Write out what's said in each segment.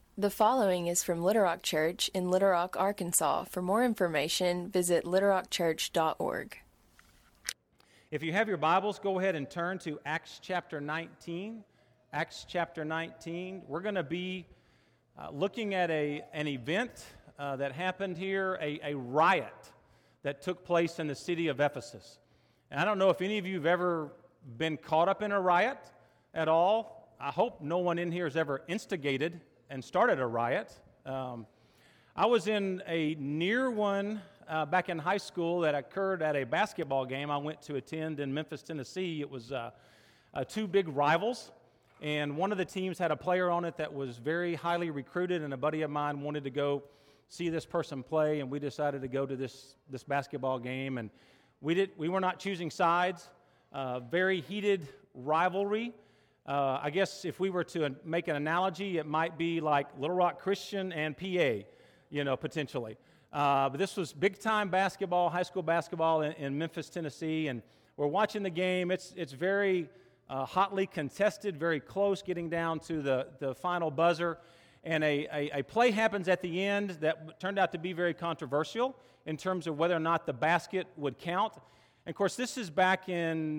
The following is from Little Rock Church in Little Rock, Arkansas. For more information, visit littlerockchurch.org. If you have your Bibles, go ahead and turn to Acts chapter 19. Acts chapter 19. We're going to be looking at an event that happened here, a riot that took place in the city of Ephesus. And I don't know if any of you have ever been caught up in a riot at all. I hope no one in here has ever instigated and started a riot. I was in a near one back in high school that occurred at a basketball game I went to attend in Memphis, Tennessee. It was two big rivals, and one of the teams had a player on it that was very highly recruited, and a buddy of mine wanted to go see this person play, and we decided to go to this basketball game, and we were not choosing sides. Very heated rivalry. I guess if we were to make an analogy, it might be like Little Rock Christian and PA, potentially. But this was big-time basketball, high school basketball in Memphis, Tennessee, and we're watching the game. It's very hotly contested, very close, getting down to the final buzzer. And a play happens at the end that turned out to be very controversial in terms of whether or not the basket would count. And of course, this is back in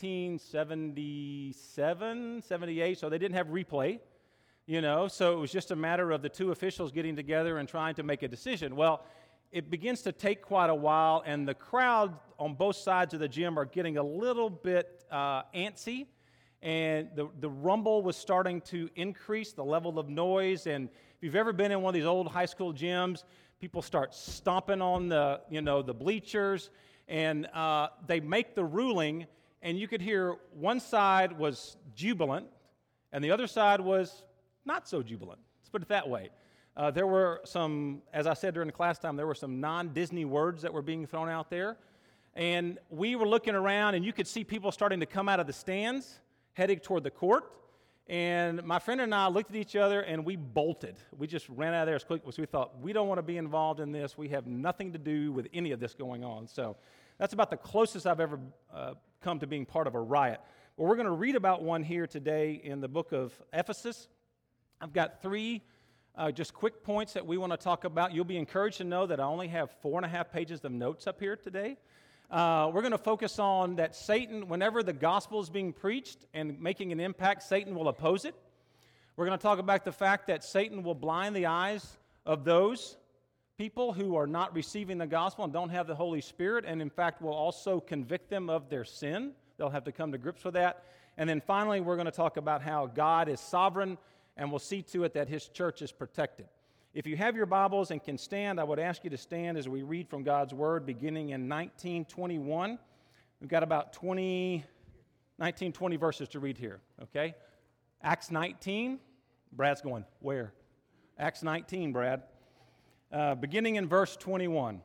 1977, 78, so they didn't have replay, so it was just a matter of the two officials getting together and trying to make a decision. Well, it begins to take quite a while, and the crowd on both sides of the gym are getting a little bit antsy, and the rumble was starting to increase, the level of noise. And if you've ever been in one of these old high school gyms, people start stomping on the bleachers, and they make the ruling, and you could hear one side was jubilant, and the other side was not so jubilant. Let's put it that way. There were some, as I said during the class time, there were some non-Disney words that were being thrown out there, and we were looking around, and you could see people starting to come out of the stands, heading toward the court, and my friend and I looked at each other, and we bolted. We just ran out of there as quick as we thought. We don't want to be involved in this. We have nothing to do with any of this going on. So that's about the closest I've ever come to being part of a riot. Well, we're going to read about one here today in the book of Ephesus. I've got three just quick points that we want to talk about. You'll be encouraged to know that I only have 4.5 pages of notes up here today. We're going to focus on that Satan, whenever the gospel is being preached and making an impact, Satan will oppose it. We're going to talk about the fact that Satan will blind the eyes of those people who are not receiving the gospel and don't have the Holy Spirit, and in fact will also convict them of their sin. They'll have to come to grips with that. And then finally, we're going to talk about how God is sovereign and will see to it that His church is protected. If you have your Bibles and can stand, I would ask you to stand as we read from God's Word, beginning in 19:21. We've got about 20 verses to read here, okay? Acts 19. Brad's going, where? Acts 19, Brad. Beginning in verse 21.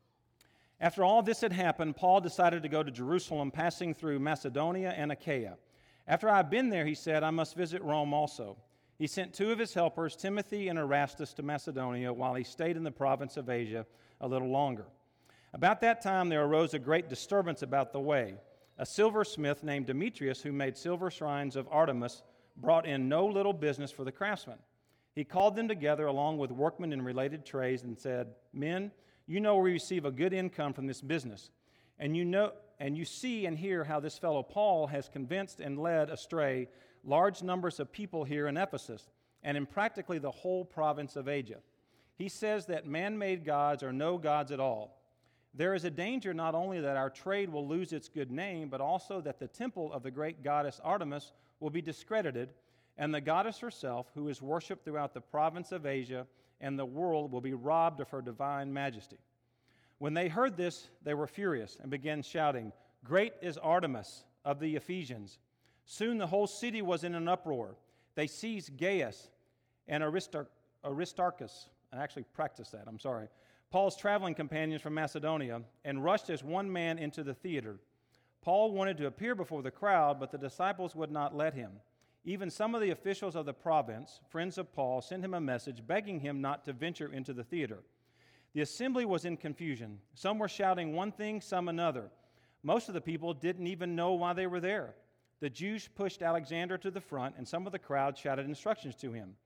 After all this had happened, Paul decided to go to Jerusalem, passing through Macedonia and Achaia. After I had been there, he said, I must visit Rome also. He sent two of his helpers, Timothy and Erastus, to Macedonia while he stayed in the province of Asia a little longer. About that time there arose a great disturbance about the way. A silversmith named Demetrius, who made silver shrines of Artemis, brought in no little business for the craftsmen. He called them together along with workmen in related trades and said, Men, you know we receive a good income from this business, and you see and hear how this fellow Paul has convinced and led astray large numbers of people here in Ephesus and in practically the whole province of Asia. He says that man-made gods are no gods at all. There is a danger not only that our trade will lose its good name, but also that the temple of the great goddess Artemis will be discredited, and the goddess herself, who is worshipped throughout the province of Asia and the world, will be robbed of her divine majesty. When they heard this, they were furious and began shouting, Great is Artemis of the Ephesians. Soon the whole city was in an uproar. They seized Gaius and Aristarchus, I actually practiced that, I'm sorry, Paul's traveling companions from Macedonia, and rushed as one man into the theater. Paul wanted to appear before the crowd, but the disciples would not let him. Even some of the officials of the province, friends of Paul, sent him a message begging him not to venture into the theater. The assembly was in confusion. Some were shouting one thing, some another. Most of the people didn't even know why they were there. The Jews pushed Alexander to the front, and some of the crowd shouted instructions to him.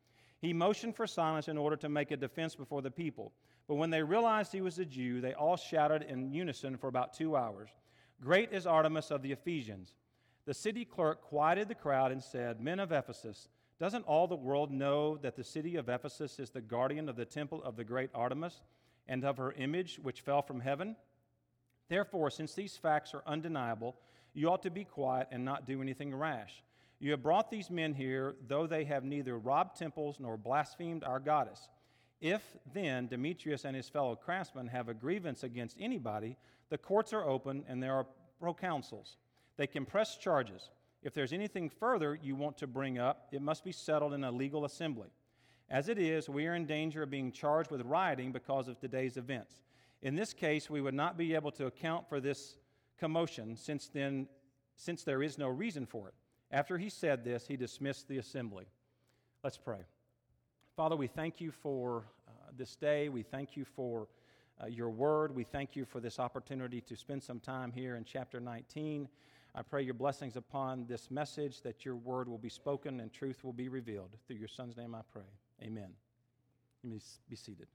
He motioned for silence in order to make a defense before the people. But when they realized he was a Jew, they all shouted in unison for about 2 hours, "Great is Artemis of the Ephesians." The city clerk quieted the crowd and said, "Men of Ephesus, doesn't all the world know that the city of Ephesus is the guardian of the temple of the great Artemis and of her image which fell from heaven? Therefore, since these facts are undeniable, you ought to be quiet and not do anything rash. You have brought these men here, though they have neither robbed temples nor blasphemed our goddess. If, then, Demetrius and his fellow craftsmen have a grievance against anybody, the courts are open and there are proconsuls. They can press charges. If there's anything further you want to bring up, it must be settled in a legal assembly. As it is, we are in danger of being charged with rioting because of today's events. In this case, we would not be able to account for this commotion, since there is no reason for it." After he said this, he dismissed the assembly. Let's pray. Father, we thank you for this day. We thank you for your word. We thank you for this opportunity to spend some time here in chapter 19. I pray your blessings upon this message, that your word will be spoken and truth will be revealed. Through your Son's name I pray. Amen. You may be seated.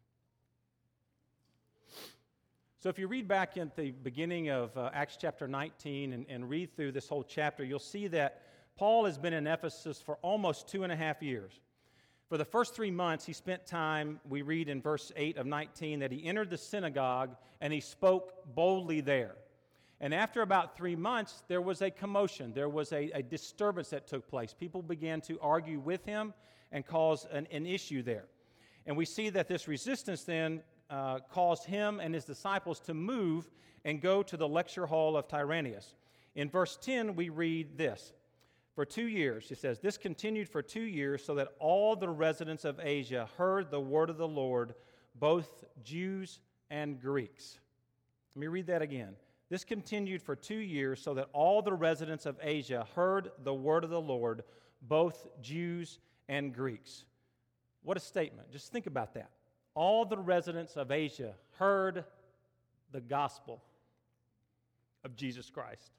So if you read back at the beginning of Acts chapter 19 and read through this whole chapter, you'll see that Paul has been in Ephesus for almost 2.5 years. For the first 3 months, he spent time, we read in verse 8 of 19, that he entered the synagogue and he spoke boldly there. And after about 3 months, there was a commotion. There was a disturbance that took place. People began to argue with him and cause an issue there. And we see that this resistance then caused him and his disciples to move and go to the lecture hall of Tyrannus. In verse 10, we read this. For 2 years, it says, "This continued for 2 years, so that all the residents of Asia heard the word of the Lord, both Jews and Greeks." Let me read that again. "This continued for 2 years, so that all the residents of Asia heard the word of the Lord, both Jews and Greeks." What a statement. Just think about that. All the residents of Asia heard the gospel of Jesus Christ.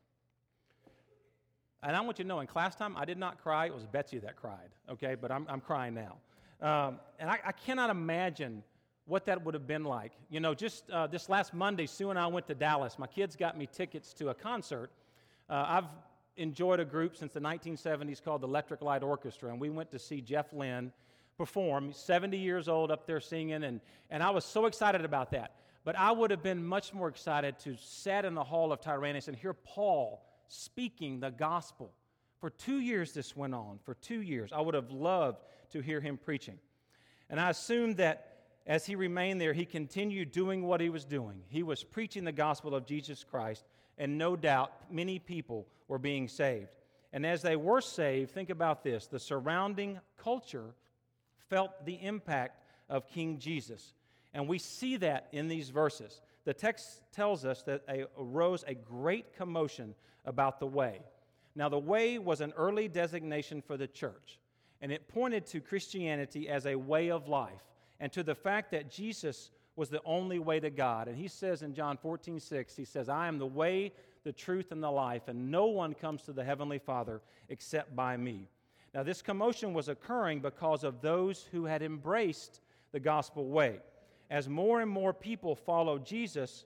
And I want you to know, in class time, I did not cry. It was Betsy that cried, okay? But I'm crying now. And I cannot imagine what that would have been like. You know, just this last Monday, Sue and I went to Dallas. My kids got me tickets to a concert. I've enjoyed a group since the 1970s called the Electric Light Orchestra, and we went to see Jeff Lynne perform. He's 70 years old up there singing, and I was so excited about that. But I would have been much more excited to sit in the hall of Tyrannus and hear Paul speaking the gospel. For 2 years this went on, for 2 years. I would have loved to hear him preaching. And I assume that as he remained there, he continued doing what he was doing. He was preaching the gospel of Jesus Christ, and no doubt many people were being saved. And as they were saved, think about this, the surrounding culture felt the impact of King Jesus. And we see that in these verses. The text tells us that arose a great commotion about the way. Now, the way was an early designation for the church, and it pointed to Christianity as a way of life and to the fact that Jesus was the only way to God. And he says in John 14:6, he says, "I am the way, the truth, and the life, and no one comes to the Heavenly Father except by me." Now, this commotion was occurring because of those who had embraced the gospel way. As more and more people followed Jesus,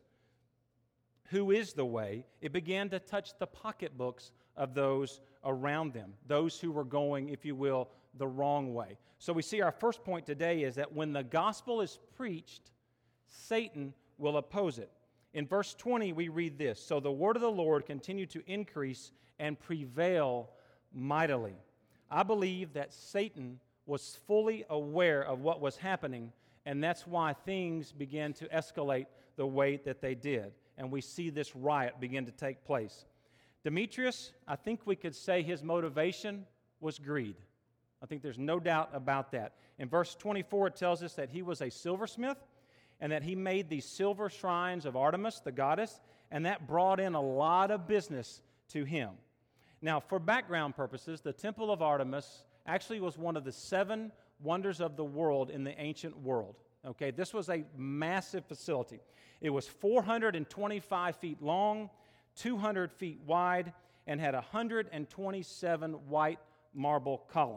who is the way, it began to touch the pocketbooks of those around them, those who were going, if you will, the wrong way. So we see our first point today is that when the gospel is preached, Satan will oppose it. In verse 20, we read this, "So the word of the Lord continued to increase and prevail mightily." I believe that Satan was fully aware of what was happening, and that's why things began to escalate the way that they did. And we see this riot begin to take place. Demetrius, I think we could say his motivation was greed. I think there's no doubt about that. In verse 24, it tells us that he was a silversmith and that he made these silver shrines of Artemis, the goddess, and that brought in a lot of business to him. Now, for background purposes, the Temple of Artemis actually was one of the 7 wonders of the world in the ancient world. Okay, this was a massive facility. It was 425 feet long, 200 feet wide, and had 127 white marble columns.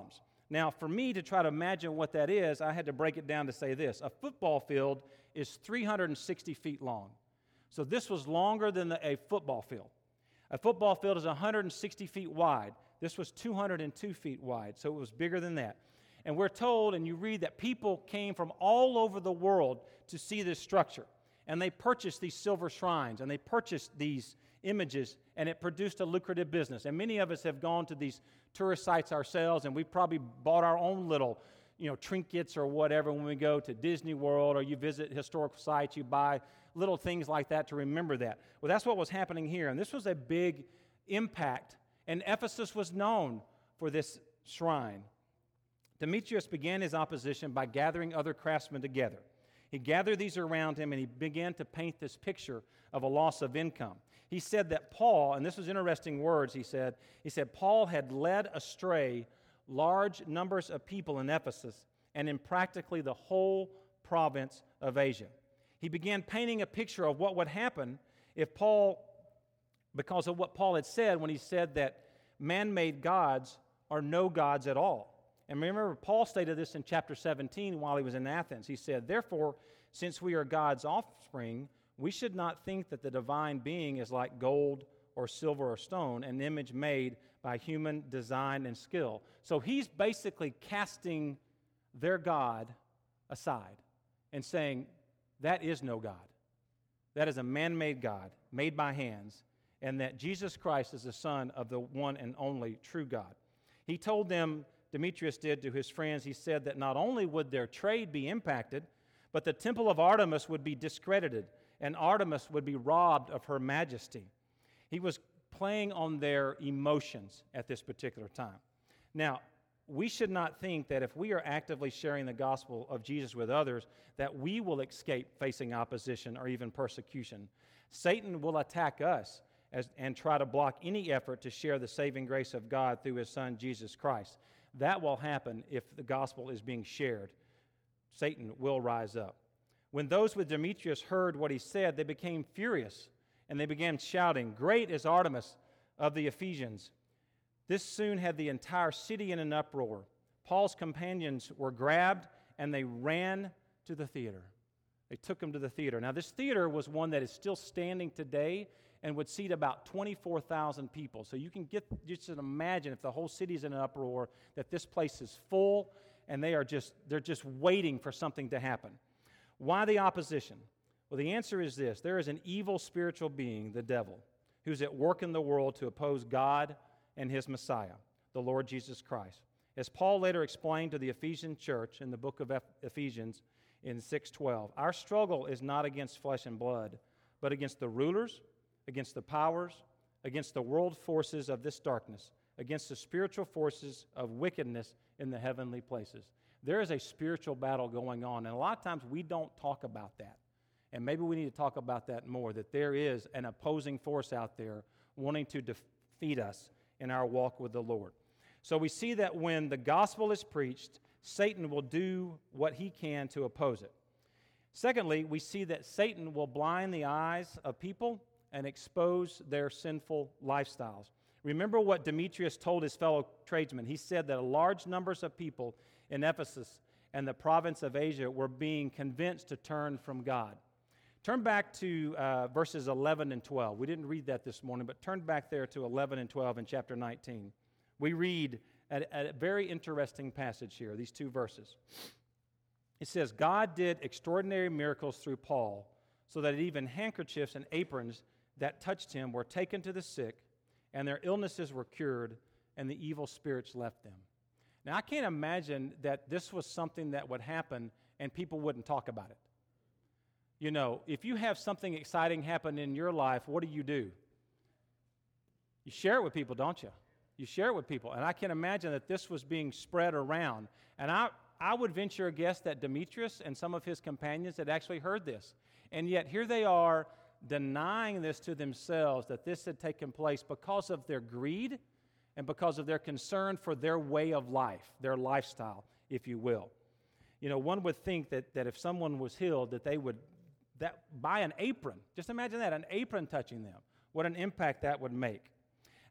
Now, for me to try to imagine what that is, I had to break it down to say this. A football field is 360 feet long. So this was longer than a football field. A football field is 160 feet wide. This was 202 feet wide, so it was bigger than that. And we're told, and you read, that people came from all over the world to see this structure. And they purchased these silver shrines, and they purchased these images, and it produced a lucrative business. And many of us have gone to these tourist sites ourselves, and we've probably bought our own little, trinkets or whatever when we go to Disney World or you visit historical sites. You buy little things like that to remember that. Well, that's what was happening here, and this was a big impact, and Ephesus was known for this shrine. Demetrius began his opposition by gathering other craftsmen together. He gathered these around him, and he began to paint this picture of a loss of income. He said that Paul, and this was interesting words, he said Paul had led astray large numbers of people in Ephesus and in practically the whole province of Asia. He began painting a picture of what would happen if Paul, because of what Paul had said when he said that man-made gods are no gods at all. And remember, Paul stated this in chapter 17 while he was in Athens. He said, "Therefore, since we are God's offspring, we should not think that the divine being is like gold or silver or stone, an image made by human design and skill." So he's basically casting their God aside and saying, that is no God. That is a man-made God, made by hands, and that Jesus Christ is the Son of the one and only true God. He told them, Demetrius did to his friends, he said that not only would their trade be impacted, but the temple of Artemis would be discredited, and Artemis would be robbed of her majesty. He was playing on their emotions at this particular time. Now, we should not think that if we are actively sharing the gospel of Jesus with others, that we will escape facing opposition or even persecution. Satan will attack us and try to block any effort to share the saving grace of God through his Son, Jesus Christ. That will happen if the gospel is being shared. Satan will rise up. When those with Demetrius heard what he said, they became furious, and they began shouting, "Great is Artemis of the Ephesians." This soon had the entire city in an uproar. Paul's companions were grabbed, and they ran to the theater. They took him to the theater. Now, this theater was one that is still standing today and would seat about 24,000 people. So you can just imagine if the whole city's in an uproar, that this place is full, and they're just waiting for something to happen. Why the opposition? Well, the answer is this. There is an evil spiritual being, the devil, who's at work in the world to oppose God and his Messiah, the Lord Jesus Christ. As Paul later explained to the Ephesian church in the book of Ephesians in 6:12, our struggle is not against flesh and blood, but against the rulers, against the powers, against the world forces of this darkness, against the spiritual forces of wickedness in the heavenly places. There is a spiritual battle going on, and a lot of times we don't talk about that. And maybe we need to talk about that more, that there is an opposing force out there wanting to defeat us in our walk with the Lord. So we see that when the gospel is preached, Satan will do what he can to oppose it. Secondly, we see that Satan will blind the eyes of people and expose their sinful lifestyles. Remember what Demetrius told his fellow tradesmen. He said that large numbers of people in Ephesus and the province of Asia were being convinced to turn from God. Turn back to verses 11 and 12. We didn't read that this morning, but turn back there to 11 and 12 in chapter 19. We read a very interesting passage here, these two verses. It says, "God did extraordinary miracles through Paul, so that even handkerchiefs and aprons that touched him were taken to the sick, and their illnesses were cured, and the evil spirits left them." Now, I can't imagine that this was something that would happen and people wouldn't talk about it. You know, if you have something exciting happen in your life, what do? You share it with people, don't you? You share it with people. And I can imagine that this was being spread around. And I would venture a guess that Demetrius and some of his companions had actually heard this. And yet here they are denying this to themselves, that this had taken place because of their greed and because of their concern for their way of life, their lifestyle, if you will. You know, one would think that if someone was healed, that they would buy an apron. Just imagine that, an apron touching them. What an impact that would make.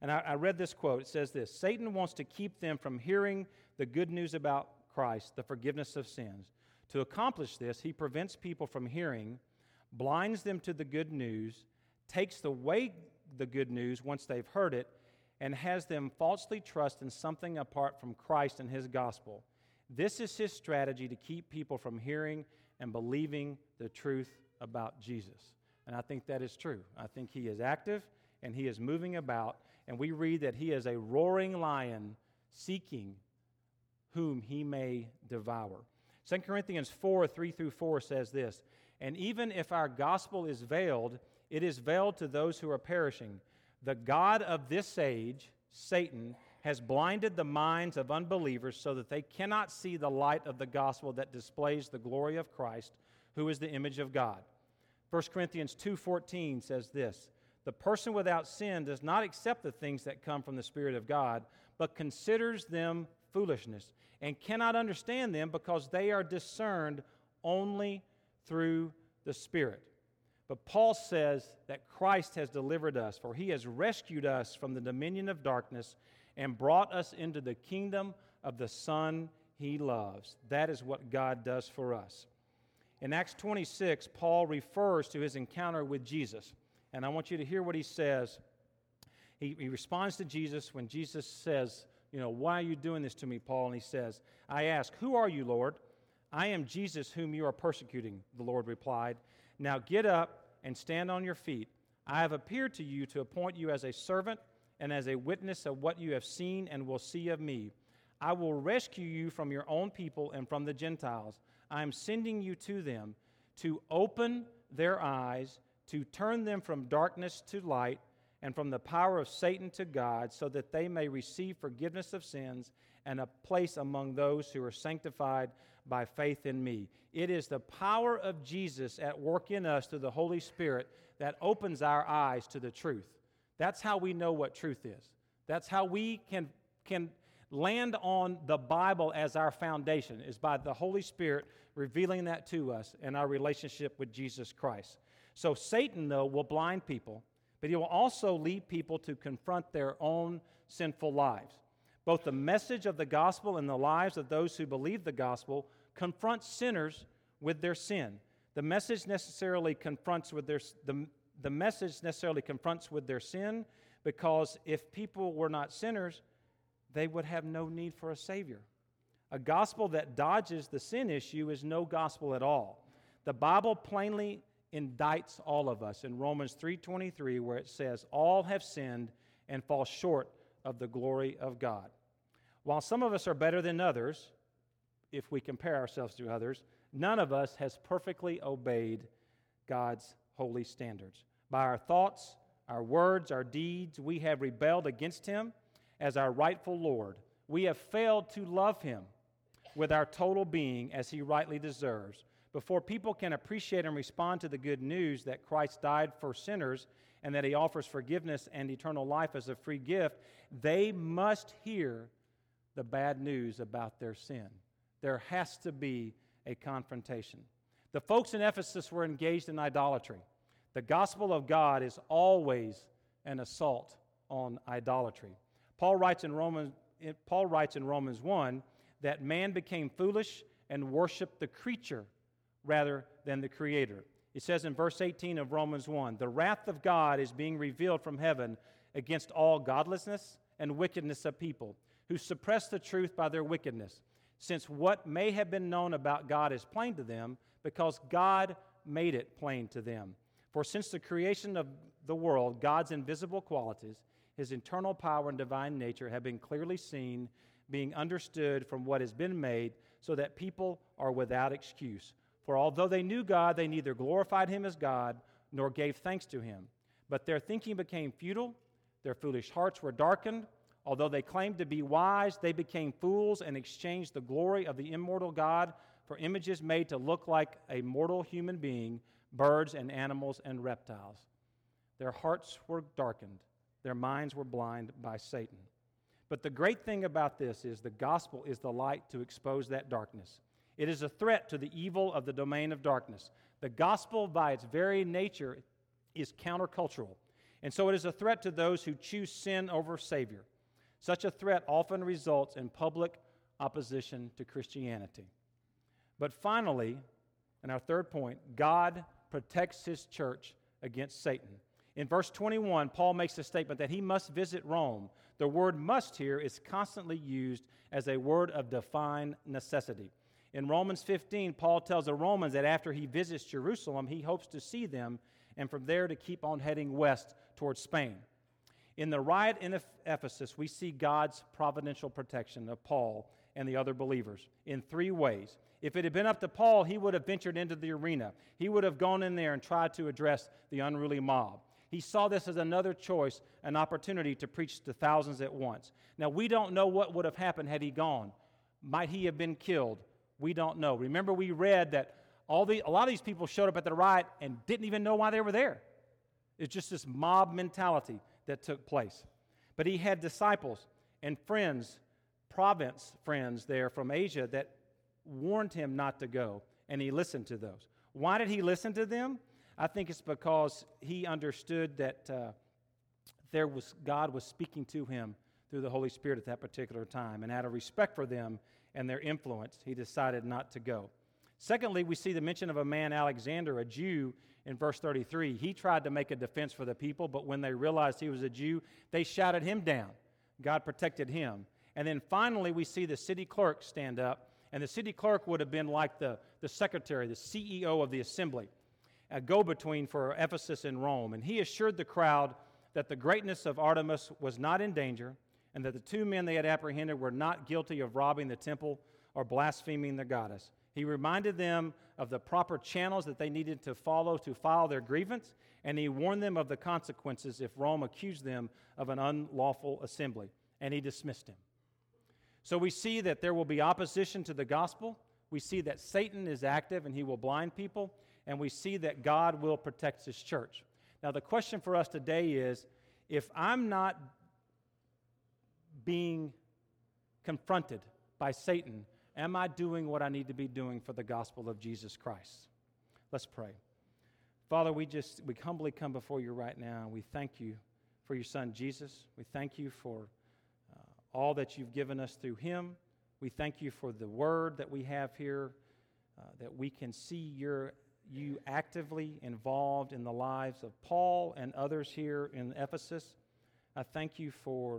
And I read this quote. It says this: Satan wants to keep them from hearing the good news about Christ, the forgiveness of sins. To accomplish this, he prevents people from hearing, blinds them to the good news, takes away the good news once they've heard it, and has them falsely trust in something apart from Christ and his gospel. This is his strategy to keep people from hearing and believing the truth about Jesus. And I think that is true. I think he is active and he is moving about, and we read that he is a roaring lion seeking whom he may devour. 2 Corinthians 4:3-4 says this: And even if our gospel is veiled, it is veiled to those who are perishing. The God of this age, Satan, has blinded the minds of unbelievers so that they cannot see the light of the gospel that displays the glory of Christ, who is the image of God. 1 Corinthians 2:14 says this: The person without sin does not accept the things that come from the Spirit of God, but considers them foolishness, and cannot understand them because they are discerned only through the Spirit. But Paul says that Christ has delivered us, for he has rescued us from the dominion of darkness and brought us into the kingdom of the Son he loves. That is what God does for us. In Acts 26, Paul refers to his encounter with Jesus. And I want you to hear what he says. He responds to Jesus when Jesus says, why are you doing this to me, Paul? And he says, I ask, who are you, Lord? I am Jesus whom you are persecuting, the Lord replied. Now get up and stand on your feet. I have appeared to you to appoint you as a servant and as a witness of what you have seen and will see of me. I will rescue you from your own people and from the Gentiles. I am sending you to them to open their eyes, to turn them from darkness to light, and from the power of Satan to God, so that they may receive forgiveness of sins and a place among those who are sanctified by faith in me. It is the power of Jesus at work in us through the Holy Spirit that opens our eyes to the truth. That's how we know what truth is. That's how we can land on the Bible as our foundation, is by the Holy Spirit revealing that to us in our relationship with Jesus Christ. So Satan, though, will blind people, but he will also lead people to confront their own sinful lives. Both the message of the gospel and the lives of those who believe the gospel confront sinners with their sin. The message necessarily confronts with their sin, because if people were not sinners, they would have no need for a Savior. A gospel that dodges the sin issue is no gospel at all. The Bible plainly indicts all of us in Romans 3:23, where it says, all have sinned and fall short of the glory of God. While some of us are better than others, if we compare ourselves to others, none of us has perfectly obeyed God's holy standards. By our thoughts, our words, our deeds, we have rebelled against Him as our rightful Lord. We have failed to love Him with our total being as He rightly deserves. Before people can appreciate and respond to the good news that Christ died for sinners and that He offers forgiveness and eternal life as a free gift, they must hear the bad news about their sin. There has to be a confrontation. The folks in Ephesus were engaged in idolatry. The gospel of God is always an assault on idolatry. Paul writes in Romans 1 that man became foolish and worshiped the creature rather than the Creator. It says in verse 18 of Romans 1, the wrath of God is being revealed from heaven against all godlessness and wickedness of people who suppress the truth by their wickedness, since what may have been known about God is plain to them, because God made it plain to them. For since the creation of the world, God's invisible qualities, His eternal power and divine nature have been clearly seen, being understood from what has been made, so that people are without excuse. For although they knew God, they neither glorified Him as God nor gave thanks to Him. But their thinking became futile, their foolish hearts were darkened. Although they claimed to be wise, they became fools and exchanged the glory of the immortal God for images made to look like a mortal human being, birds and animals and reptiles. Their hearts were darkened. Their minds were blind by Satan. But the great thing about this is the gospel is the light to expose that darkness. It is a threat to the evil of the domain of darkness. The gospel, by its very nature, is countercultural. And so it is a threat to those who choose sin over Savior. Such a threat often results in public opposition to Christianity. But finally, and our third point, God protects His church against Satan. In verse 21, Paul makes a statement that he must visit Rome. The word must here is constantly used as a word of divine necessity. In Romans 15, Paul tells the Romans that after he visits Jerusalem, he hopes to see them, and from there to keep on heading west towards Spain. In the riot in Ephesus, we see God's providential protection of Paul and the other believers in three ways. If it had been up to Paul, he would have ventured into the arena. He would have gone in there and tried to address the unruly mob. He saw this as another choice, an opportunity to preach to thousands at once. Now, we don't know what would have happened had he gone. Might he have been killed? We don't know. Remember, we read that a lot of these people showed up at the riot and didn't even know why they were there. It's just this mob mentality that took place. But he had disciples and friends, province friends there from Asia that warned him not to go, and he listened to those. Why did he listen to them? I think it's because he understood that God was speaking to him through the Holy Spirit at that particular time, and out of respect for them and their influence, he decided not to go. Secondly, we see the mention of a man, Alexander, a Jew, in verse 33. He tried to make a defense for the people, but when they realized he was a Jew, they shouted him down. God protected him. And then finally, we see the city clerk stand up, and the city clerk would have been like the secretary, the CEO of the assembly, a go-between for Ephesus and Rome. And he assured the crowd that the greatness of Artemis was not in danger, and that the two men they had apprehended were not guilty of robbing the temple or blaspheming the goddess. He reminded them of the proper channels that they needed to follow to file their grievance, and he warned them of the consequences if Rome accused them of an unlawful assembly, and he dismissed him. So we see that there will be opposition to the gospel. We see that Satan is active and he will blind people, and we see that God will protect His church. Now the question for us today is, if I'm not being confronted by Satan, am I doing what I need to be doing for the gospel of Jesus Christ? Let's pray. Father, we humbly come before you right now. We thank you for your Son, Jesus. We thank you for all that you've given us through him. We thank you for the word that we have here, that we can see you actively involved in the lives of Paul and others here in Ephesus. I thank you for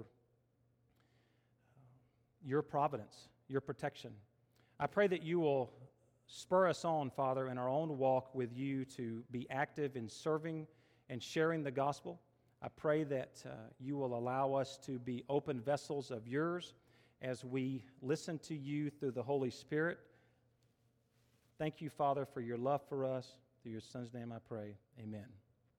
your providence, your protection. I pray that you will spur us on, Father, in our own walk with you to be active in serving and sharing the gospel. I pray that you will allow us to be open vessels of yours as we listen to you through the Holy Spirit. Thank you, Father, for your love for us. Through your Son's name I pray. Amen.